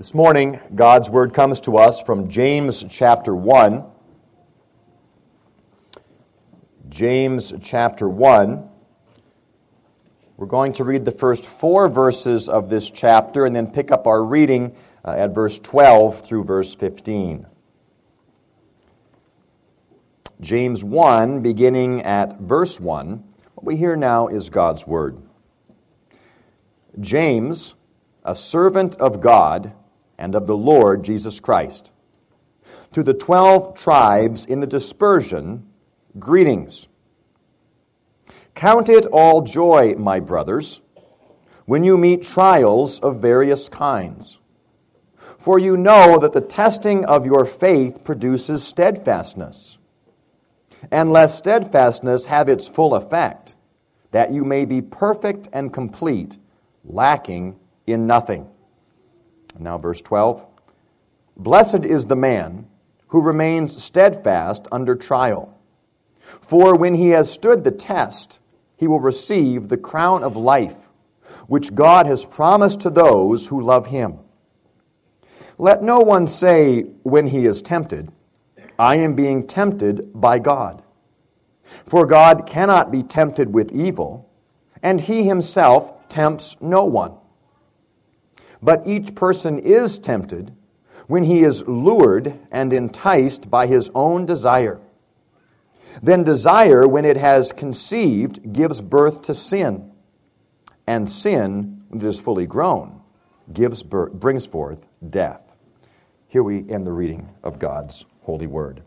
This morning, God's Word comes to us from James chapter 1. James chapter 1. We're going to read the first 4 verses of this chapter and then pick up our reading at verse 12 through verse 15. James 1, beginning at verse 1. What we hear now is God's Word. James, a servant of God and of the Lord Jesus Christ. To the 12 tribes in the dispersion, greetings. Count it all joy, my brothers, when you meet trials of various kinds. For you know that the testing of your faith produces steadfastness. And let steadfastness have its full effect, that you may be perfect and complete, lacking in nothing. Now verse 12. Blessed is the man who remains steadfast under trial. For when he has stood the test, he will receive the crown of life, which God has promised to those who love him. Let no one say when he is tempted, I am being tempted by God. For God cannot be tempted with evil, and he himself tempts no one. But each person is tempted when he is lured and enticed by his own desire. Then desire, when it has conceived, gives birth to sin. And sin, when it is fully grown, brings forth death. Here we end the reading of God's holy word.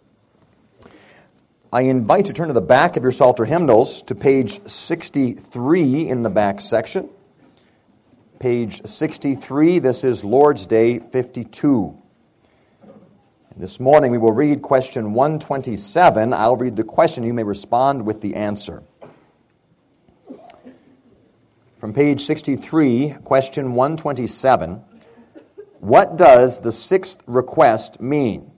I invite you to turn to the back of your Psalter hymnals to page 63 in the back section. Page 63, this is Lord's Day 52. This morning we will read question 127. I'll read the question. You may respond with the answer. From page 63, question 127. What does the sixth request mean?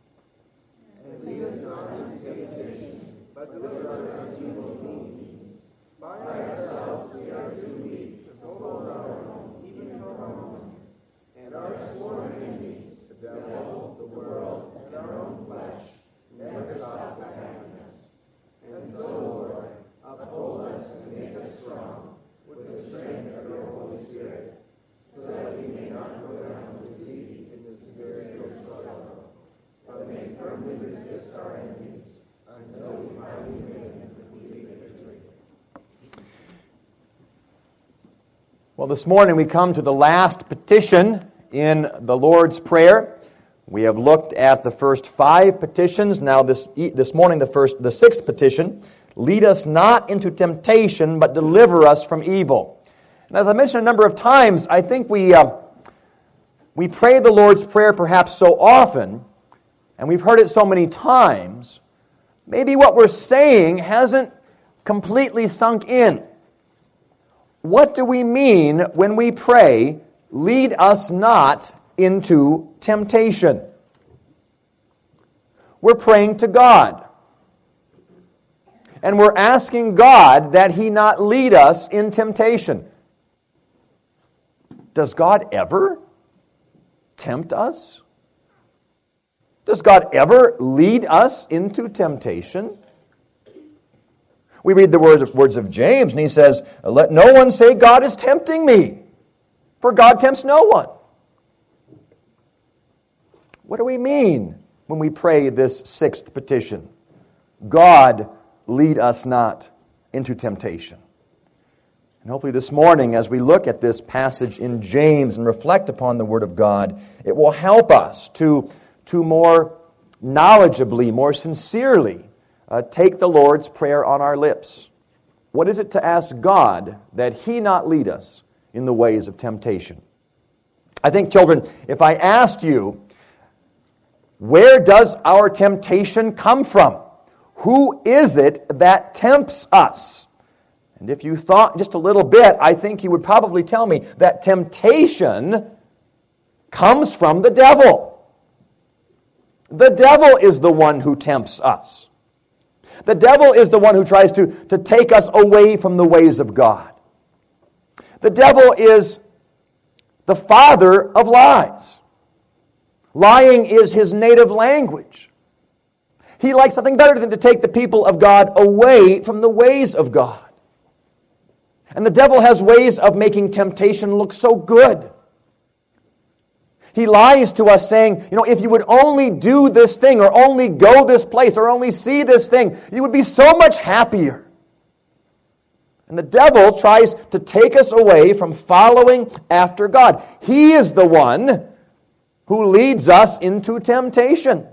Well, this morning we come to the last petition in the Lord's Prayer. We have looked at the first 5 petitions. Now this morning the sixth petition, lead us not into temptation, but deliver us from evil. And as I mentioned a number of times, I think we pray the Lord's Prayer perhaps so often, and we've heard it so many times, maybe what we're saying hasn't completely sunk in. What do we mean when we pray, lead us not into temptation? We're praying to God. And we're asking God that He not lead us in temptation. Does God ever tempt us? Does God ever lead us into temptation? We read the words of James, and he says, let no one say God is tempting me, for God tempts no one. What do we mean when we pray this sixth petition? God, lead us not into temptation. And hopefully this morning, as we look at this passage in James and reflect upon the Word of God, it will help us to more knowledgeably, more sincerely, take the Lord's Prayer on our lips. What is it to ask God that He not lead us in the ways of temptation? I think, children, if I asked you, where does our temptation come from? Who is it that tempts us? And if you thought just a little bit, I think you would probably tell me that temptation comes from the devil. The devil is the one who tempts us. The devil is the one who tries to take us away from the ways of God. The devil is the father of lies. Lying is his native language. He likes nothing better than to take the people of God away from the ways of God. And the devil has ways of making temptation look so good. He lies to us saying, if you would only do this thing, or only go this place, or only see this thing, you would be so much happier. And the devil tries to take us away from following after God. He is the one who leads us into temptation.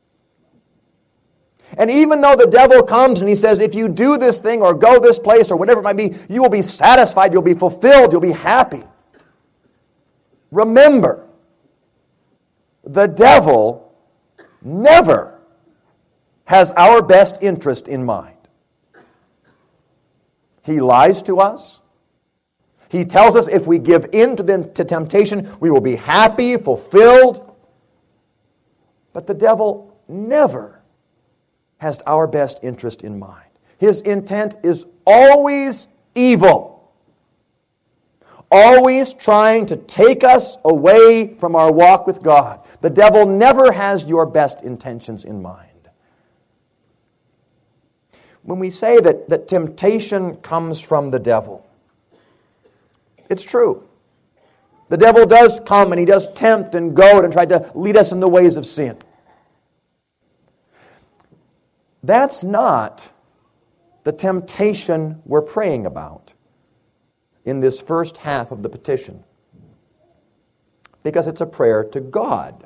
And even though the devil comes and he says, if you do this thing or go this place or whatever it might be, you will be satisfied, you'll be fulfilled, you'll be happy. Remember, the devil never has our best interest in mind. He lies to us. He tells us if we give in to temptation, we will be happy, fulfilled. But the devil never has our best interest in mind. His intent is always evil. Always trying to take us away from our walk with God. The devil never has your best intentions in mind. When we say that temptation comes from the devil, it's true. The devil does come and he does tempt and goad and try to lead us in the ways of sin. That's not the temptation we're praying about in this first half of the petition, because it's a prayer to God,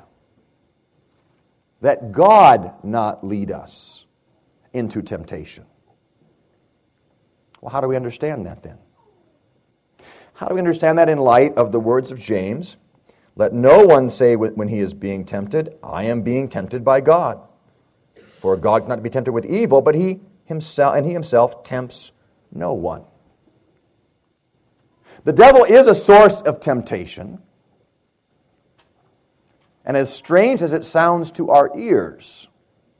that God not lead us into temptation. Well, how do we understand that then? How do we understand that in light of the words of James? Let no one say when he is being tempted, I am being tempted by God. For God cannot be tempted with evil, but he himself tempts no one. The devil is a source of temptation. And as strange as it sounds to our ears,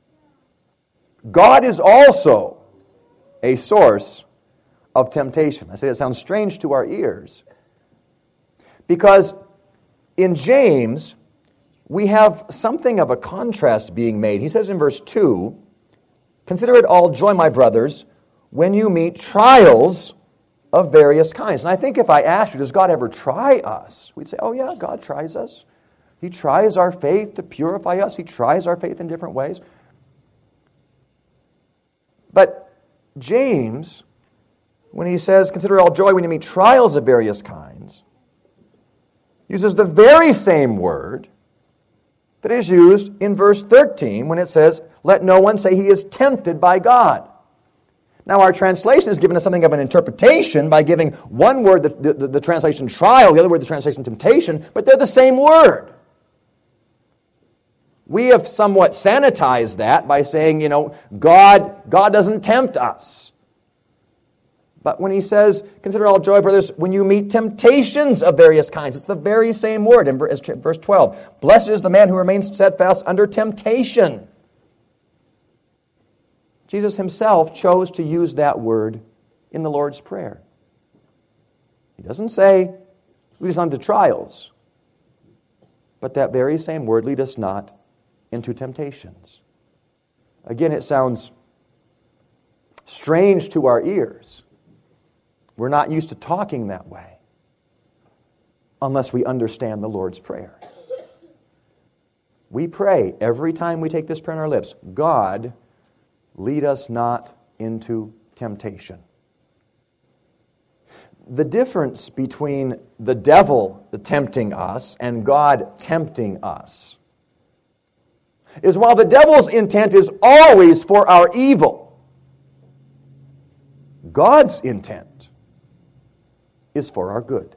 God is also a source of temptation. I say that sounds strange to our ears because in James, we have something of a contrast being made. He says in verse 2, consider it all joy, my brothers, when you meet trials of various kinds. And I think if I asked you, does God ever try us? We'd say, oh yeah, God tries us. He tries our faith to purify us. He tries our faith in different ways. But James, when he says, consider it all joy when you meet trials of various kinds, uses the very same word that is used in verse 13 when it says, let no one say he is tempted by God. Now our translation has given us something of an interpretation by giving one word the translation trial, the other word the translation temptation, but they're the same word. We have somewhat sanitized that by saying, God doesn't tempt us. But when he says, consider all joy, brothers, when you meet temptations of various kinds, it's the very same word in verse 12. Blessed is the man who remains steadfast under temptation. Jesus himself chose to use that word in the Lord's Prayer. He doesn't say, lead us unto trials. But that very same word, lead us not into temptations. Again, it sounds strange to our ears. We're not used to talking that way unless we understand the Lord's Prayer. We pray every time we take this prayer on our lips, God, lead us not into temptation. The difference between the devil tempting us and God tempting us is while the devil's intent is always for our evil, God's intent is for our good.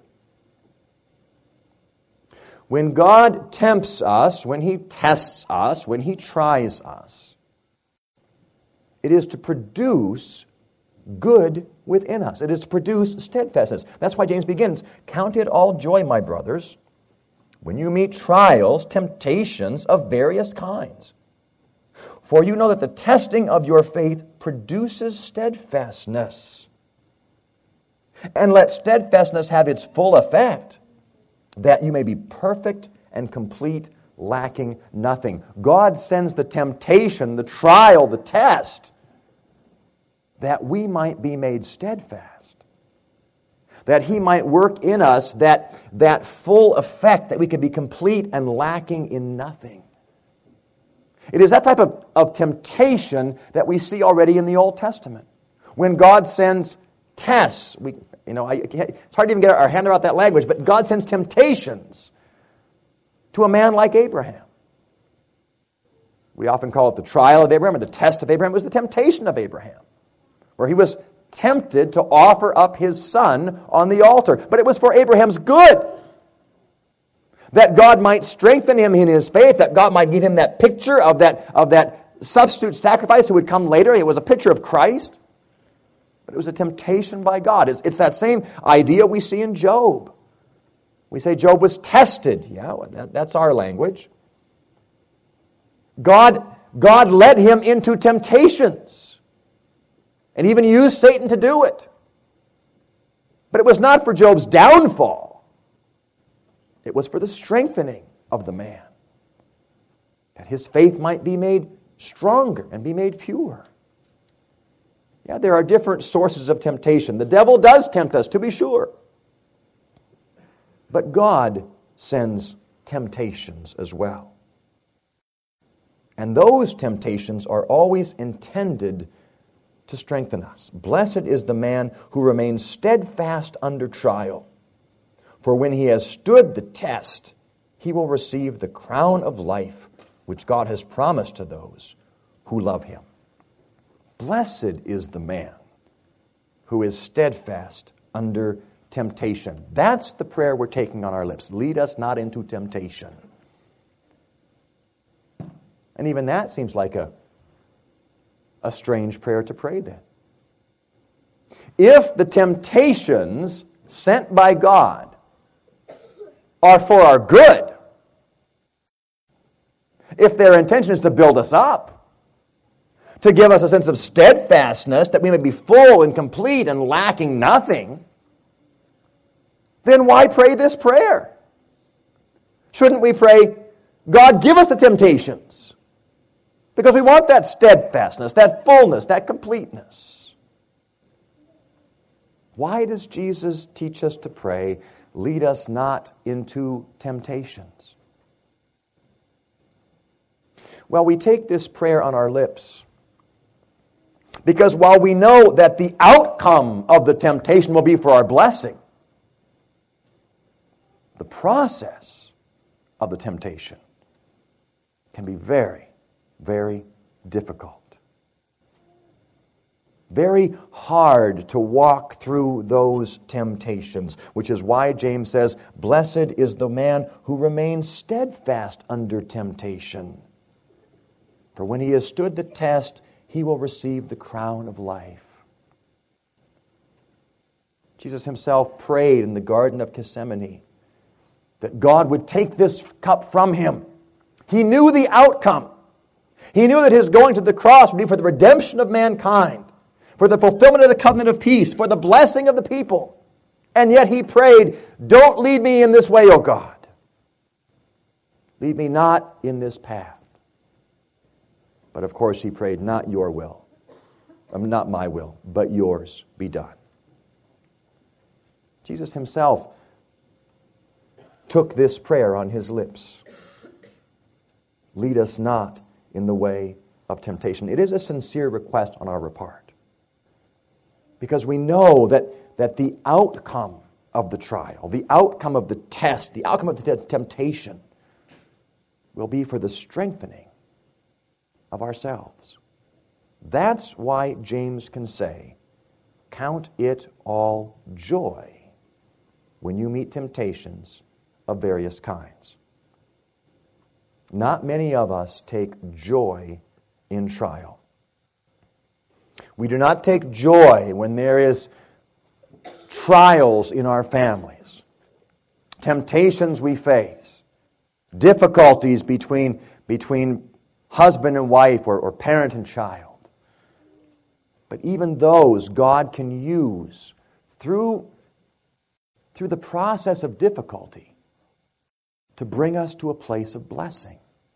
When God tempts us, when he tests us, when he tries us, it is to produce good within us. It is to produce steadfastness. That's why James begins, count it all joy, my brothers, when you meet trials, temptations of various kinds. For you know that the testing of your faith produces steadfastness. And let steadfastness have its full effect, that you may be perfect and complete, lacking nothing. God sends the temptation, the trial, the test, that we might be made steadfast, that He might work in us that full effect, that we could be complete and lacking in nothing. It is that type of temptation that we see already in the Old Testament. When God sends tests, it's hard to even get our hand around that language, but God sends temptations to a man like Abraham. We often call it the trial of Abraham or the test of Abraham. It was the temptation of Abraham, where he was tempted to offer up his son on the altar. But it was for Abraham's good, that God might strengthen him in his faith, that God might give him that picture of that substitute sacrifice who would come later. It was a picture of Christ, but it was a temptation by God. It's that same idea we see in Job. We say Job was tested. Yeah, that's our language. God led him into temptations and even used Satan to do it. But it was not for Job's downfall. It was for the strengthening of the man, that his faith might be made stronger and be made pure. Yeah, there are different sources of temptation. The devil does tempt us, to be sure. But God sends temptations as well. And those temptations are always intended to strengthen us. Blessed is the man who remains steadfast under trial. For when he has stood the test, he will receive the crown of life which God has promised to those who love him. Blessed is the man who is steadfast under temptation. That's the prayer we're taking on our lips. Lead us not into temptation. And even that seems like a strange prayer to pray then. If the temptations sent by God are for our good, if their intention is to build us up, to give us a sense of steadfastness, that we may be full and complete and lacking nothing, then why pray this prayer? Shouldn't we pray, God, give us the temptations? Because we want that steadfastness, that fullness, that completeness. Why does Jesus teach us to pray, lead us not into temptations? Well, we take this prayer on our lips because while we know that the outcome of the temptation will be for our blessing, the process of the temptation can be very, very difficult. Very hard to walk through those temptations, which is why James says, blessed is the man who remains steadfast under temptation. For when he has stood the test, he will receive the crown of life. Jesus himself prayed in the Garden of Gethsemane that God would take this cup from him. He knew the outcome. He knew that his going to the cross would be for the redemption of mankind, for the fulfillment of the covenant of peace, for the blessing of the people. And yet he prayed, don't lead me in this way, O God. Lead me not in this path. But of course he prayed, not your will, not my will, but yours be done. Jesus himself took this prayer on his lips. Lead us not in the way of temptation. It is a sincere request on our part, because we know that the outcome of the trial, the outcome of the test, the outcome of the temptation will be for the strengthening of ourselves. That's why James can say, count it all joy when you meet temptations of various kinds. Not many of us take joy in trial. We do not take joy when there is trials in our families, temptations we face, difficulties between husband and wife or parent and child. But even those God can use through the process of difficulty to bring us to a place of blessing.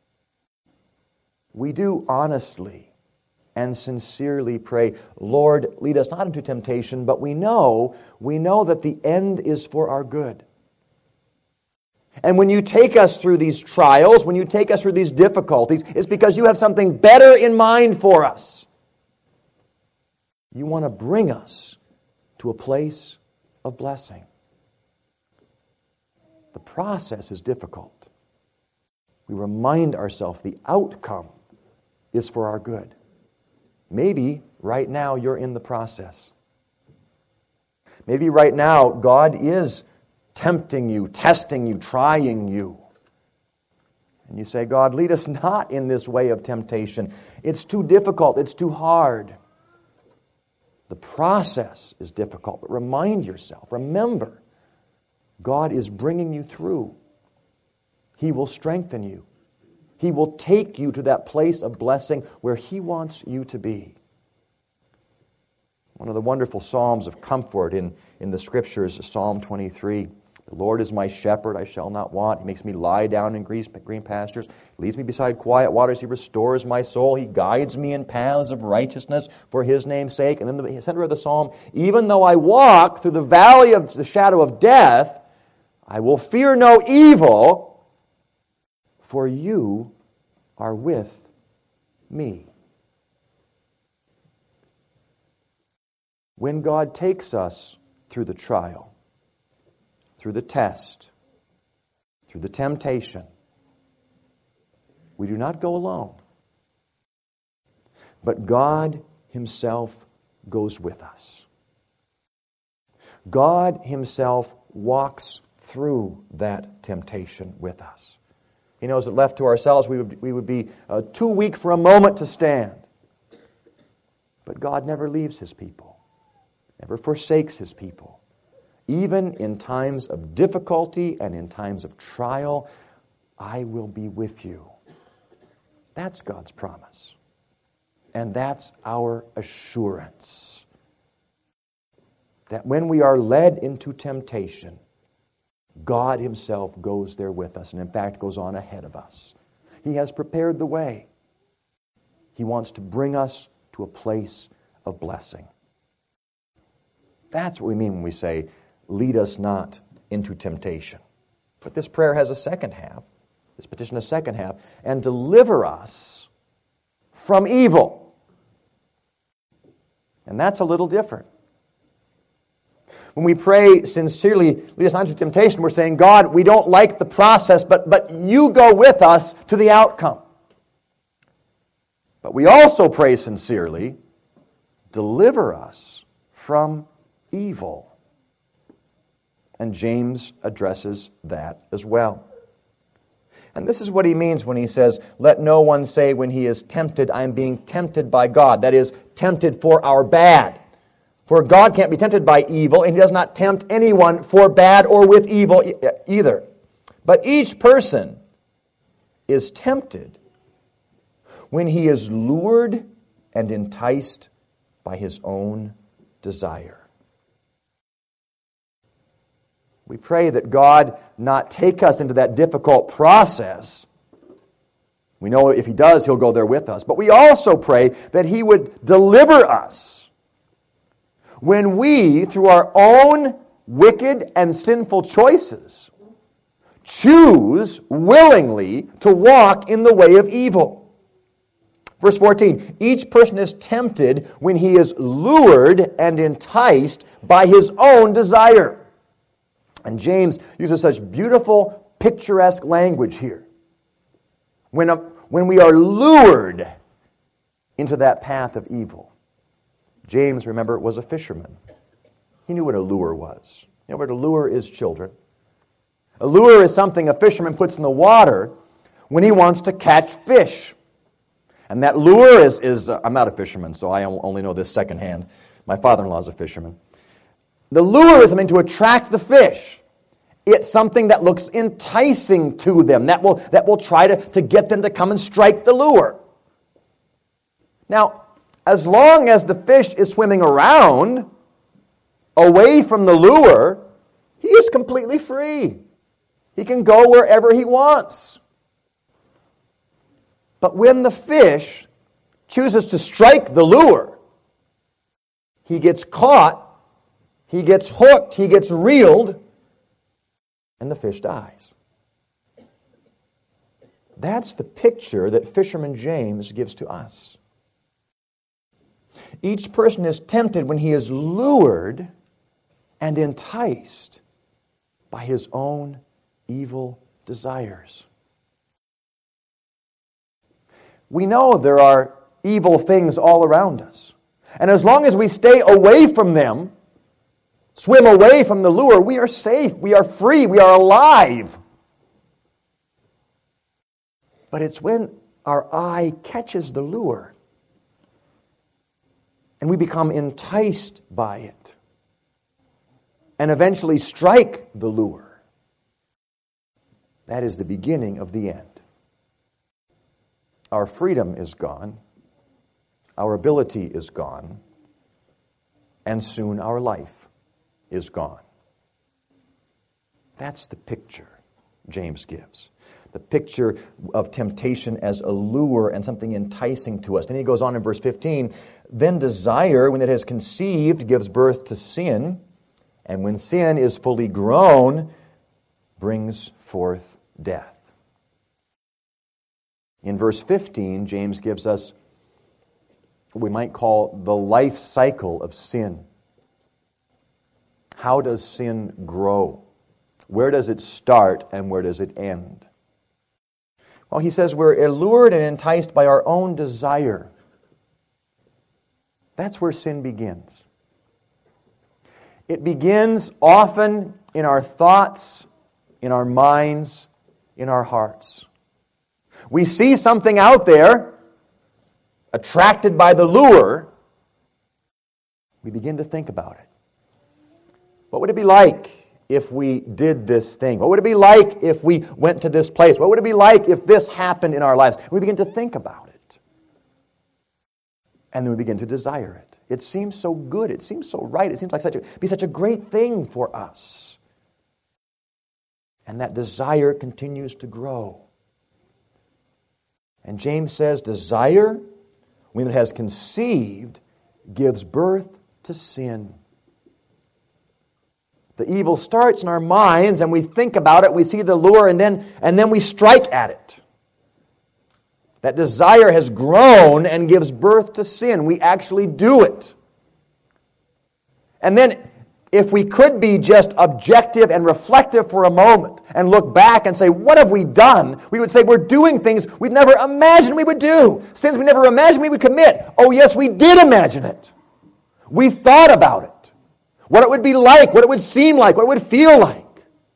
We do honestly and sincerely pray, Lord, lead us not into temptation, but we know that the end is for our good. And when you take us through these trials, when you take us through these difficulties, it's because you have something better in mind for us. You want to bring us to a place of blessing. The process is difficult. We remind ourselves the outcome is for our good. Maybe right now you're in the process. Maybe right now God is tempting you, testing you, trying you. And you say, God, lead us not in this way of temptation. It's too difficult. It's too hard. The process is difficult, but remind yourself, remember, God is bringing you through. He will strengthen you. He will take you to that place of blessing where He wants you to be. One of the wonderful psalms of comfort in the Scriptures is Psalm 23. The Lord is my shepherd, I shall not want. He makes me lie down in green pastures. He leads me beside quiet waters. He restores my soul. He guides me in paths of righteousness for His name's sake. And then the center of the psalm, even though I walk through the valley of the shadow of death, I will fear no evil, for you are with me. When God takes us through the trial, through the test, through the temptation, we do not go alone. But God Himself goes with us. God Himself walks through that temptation with us. He knows that left to ourselves we would be too weak for a moment to stand. But God never leaves His people, never forsakes His people. Even in times of difficulty and in times of trial, I will be with you. That's God's promise. And that's our assurance. That when we are led into temptation, God Himself goes there with us and in fact goes on ahead of us. He has prepared the way. He wants to bring us to a place of blessing. That's what we mean when we say, lead us not into temptation. But this prayer has a second half, this petition has a second half, and deliver us from evil. And that's a little different. When we pray sincerely, lead us not into temptation, we're saying, God, we don't like the process, but you go with us to the outcome. But we also pray sincerely, deliver us from evil. And James addresses that as well. And this is what he means when he says, let no one say when he is tempted, I am being tempted by God. That is, tempted for our bad. For God can't be tempted by evil, and He does not tempt anyone for bad or with evil either. But each person is tempted when he is lured and enticed by his own desire. We pray that God not take us into that difficult process. We know if He does, He'll go there with us. But we also pray that He would deliver us when we, through our own wicked and sinful choices, choose willingly to walk in the way of evil. Verse 14, each person is tempted when he is lured and enticed by his own desire. And James uses such beautiful, picturesque language here. When we are lured into that path of evil. James, remember, was a fisherman. He knew what a lure was. You know what a lure is, children? A lure is something a fisherman puts in the water when he wants to catch fish. And that lure is I'm not a fisherman, so I only know this secondhand. My father-in-law is a fisherman. The lure is something to attract the fish. It's something that looks enticing to them, that will try to get them to come and strike the lure. Now, as long as the fish is swimming around, away from the lure, he is completely free. He can go wherever he wants. But when the fish chooses to strike the lure, he gets caught, he gets hooked, he gets reeled, and the fish dies. That's the picture that fisherman James gives to us. Each person is tempted when he is lured and enticed by his own evil desires. We know there are evil things all around us. And as long as we stay away from them, swim away from the lure, we are safe, we are free, we are alive. But it's when our eye catches the lure and we become enticed by it and eventually strike the lure. That is the beginning of the end. Our freedom is gone, our ability is gone, and soon our life is gone. That's the picture James gives. The picture of temptation as a lure and something enticing to us. Then he goes on in verse 15, then desire, when it has conceived, gives birth to sin, and when sin is fully grown, brings forth death. In verse 15, James gives us what we might call the life cycle of sin. How does sin grow? Where does it start and where does it end? Well, he says we're allured and enticed by our own desire. That's where sin begins. It begins often in our thoughts, in our minds, in our hearts. We see something out there, attracted by the lure, we begin to think about it. What would it be like if we did this thing? What would it be like if we went to this place? What would it be like if this happened in our lives? We begin to think about it. And then we begin to desire it. It seems so good. It seems so right. It seems like be such a great thing for us. And that desire continues to grow. And James says, desire, when it has conceived, gives birth to sin. The evil starts in our minds, and we think about it, we see the lure, and then we strike at it. That desire has grown and gives birth to sin. We actually do it. And then, if we could be just objective and reflective for a moment and look back and say, what have we done? We would say we're doing things we'd never imagined we would do. Sins we never imagined we would commit. Oh yes, we did imagine it. We thought about it. What it would be like, what it would seem like, what it would feel like.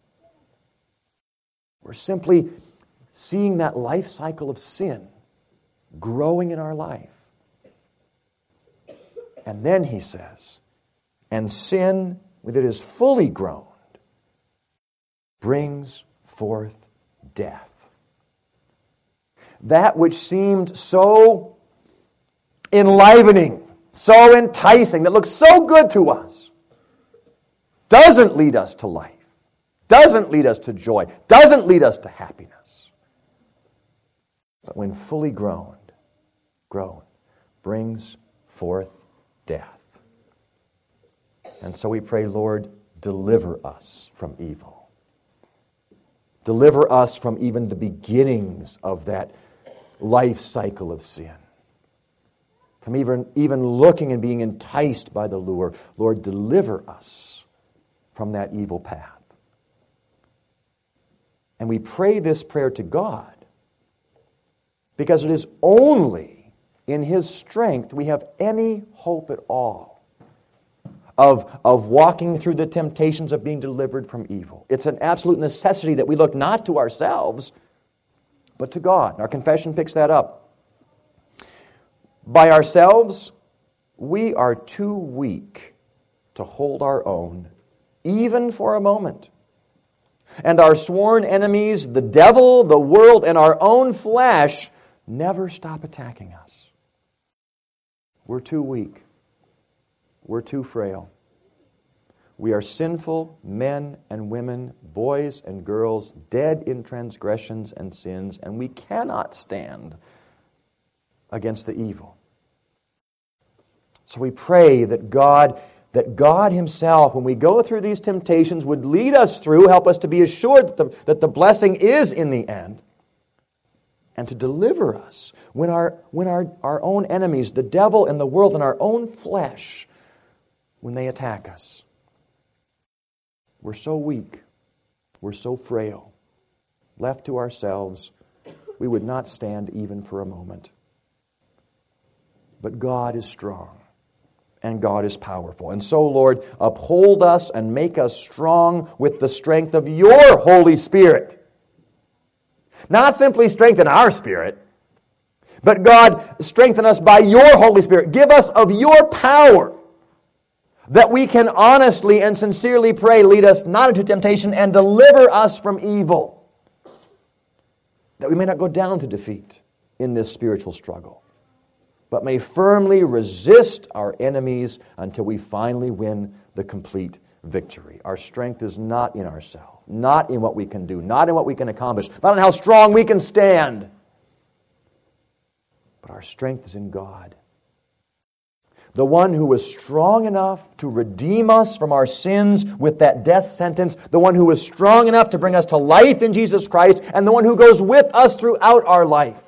We're simply seeing that life cycle of sin growing in our life. And then he says, and sin, when it is fully grown, brings forth death. That which seemed so enlivening, so enticing, that looks so good to us, doesn't lead us to life, doesn't lead us to joy, doesn't lead us to happiness. But when fully grown, brings forth death. And so we pray, Lord, deliver us from evil. Deliver us from even the beginnings of that life cycle of sin. From even looking and being enticed by the lure. Lord, deliver us from that evil path. And we pray this prayer to God because it is only in His strength we have any hope at all of walking through the temptations of being delivered from evil. It's an absolute necessity that we look not to ourselves, but to God. Our confession picks that up. By ourselves, we are too weak to hold our own, even for a moment. And our sworn enemies, the devil, the world, and our own flesh, never stop attacking us. We're too weak. We're too frail. We are sinful men and women, boys and girls, dead in transgressions and sins, and we cannot stand against the evil. So we pray that God Himself, when we go through these temptations, would lead us through, help us to be assured that the blessing is in the end, and to deliver us when our own enemies, the devil and the world and our own flesh, when they attack us. We're so weak. We're so frail. Left to ourselves, we would not stand even for a moment. But God is strong, and God is powerful. And so, Lord, uphold us and make us strong with the strength of your Holy Spirit. Not simply strengthen our spirit, but God, strengthen us by your Holy Spirit. Give us of your power, that we can honestly and sincerely pray, lead us not into temptation and deliver us from evil, that we may not go down to defeat in this spiritual struggle, but may firmly resist our enemies until we finally win the complete victory. Our strength is not in ourselves, not in what we can do, not in what we can accomplish, not in how strong we can stand, but our strength is in God. The one who was strong enough to redeem us from our sins with that death sentence, the one who was strong enough to bring us to life in Jesus Christ, and the one who goes with us throughout our life,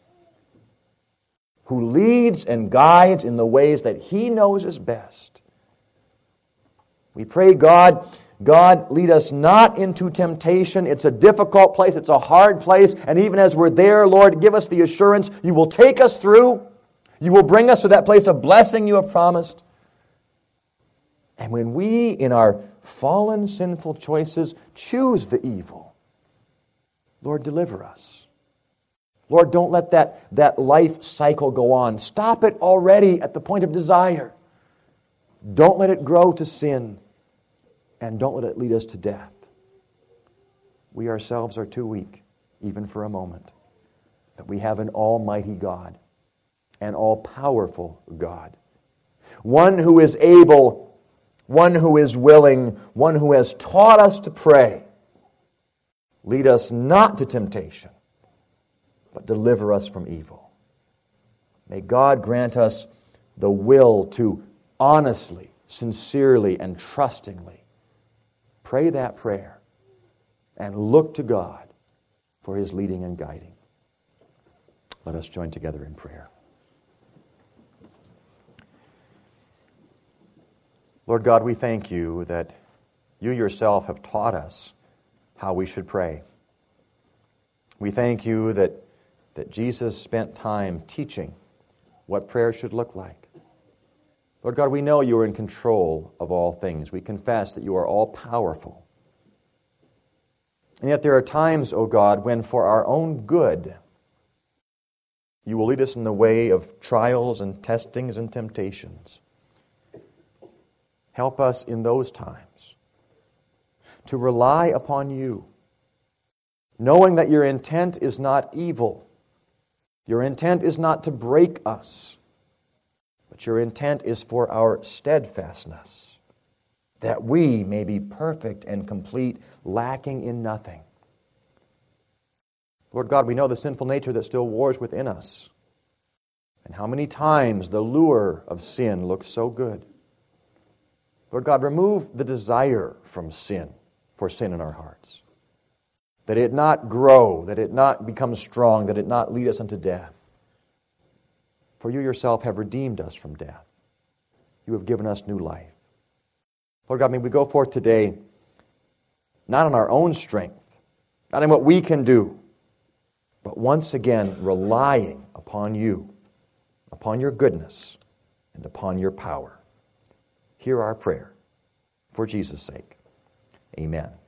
who leads and guides in the ways that He knows is best. We pray, God, lead us not into temptation. It's a difficult place. It's a hard place. And even as we're there, Lord, give us the assurance you will take us through. You will bring us to that place of blessing you have promised. And when we, in our fallen, sinful choices, choose the evil, Lord, deliver us. Lord, don't let that life cycle go on. Stop it already at the point of desire. Don't let it grow to sin, and don't let it lead us to death. We ourselves are too weak, even for a moment. But we have an almighty God, an all-powerful God, one who is able, one who is willing, one who has taught us to pray. Lead us not to temptation, but deliver us from evil. May God grant us the will to honestly, sincerely, and trustingly pray that prayer and look to God for His leading and guiding. Let us join together in prayer. Lord God, we thank you that you yourself have taught us how we should pray. We thank you that Jesus spent time teaching what prayer should look like. Lord God, we know you are in control of all things. We confess that you are all-powerful. And yet there are times, O God, when for our own good, you will lead us in the way of trials and testings and temptations. Help us in those times to rely upon you, knowing that your intent is not evil. Your intent is not to break us, but your intent is for our steadfastness, that we may be perfect and complete, lacking in nothing. Lord God, we know the sinful nature that still wars within us, and how many times the lure of sin looks so good. Lord God, remove the desire from sin, for sin in our hearts, that it not grow, that it not become strong, that it not lead us unto death. For you yourself have redeemed us from death. You have given us new life. Lord God, may we go forth today, not in our own strength, not in what we can do, but once again relying upon you, upon your goodness, and upon your power. Hear our prayer. For Jesus' sake, amen.